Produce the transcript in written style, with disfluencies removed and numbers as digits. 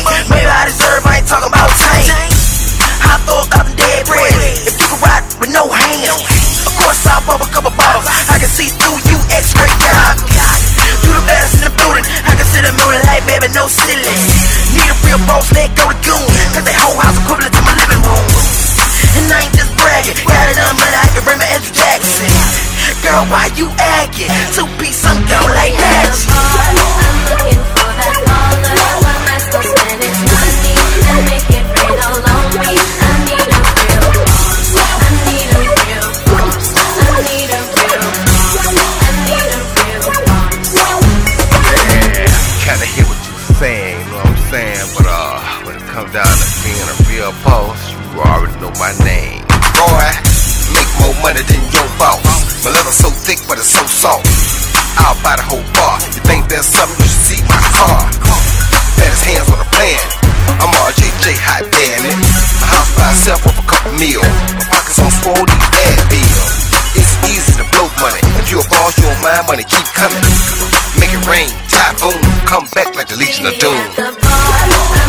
money, maybe I deserve, I ain't talking about tank. I throw a couple dead bread, if you can ride with no hands. Of course I'll pop a couple bottles, I can see through you, X-ray God. You the best in the building, I can see the moonlight, baby, no ceiling. Need a real boss, let go the goon, cause that whole house equivalent to my living room. And I ain't just bragging, got enough money, I can bring my Andrew Jackson. Girl, why you acting? 2-piece, I'm go like magic. I'm looking for that baller, one that's gon' spend his money and make it rain all on me. I need a real boss, I need a real boss, I need a real boss, I need a real boss. Yeah, kinda hear what you're saying, you know what I'm saying? But when it comes down to being a real boss, you already know my name. Boy, make more money than your boss. My leather so thick, but it's so soft. I'll buy the whole bar. You think there's something, you should see my car. Baddest hands on the plan. I'm RJJ, hot damn it. My house by itself with a couple meal. My pockets on swole, these bad bills. It's easy to blow money. If you a boss, you don't mind money, keep coming. Make it rain, typhoon, come back like the Legion of Doom.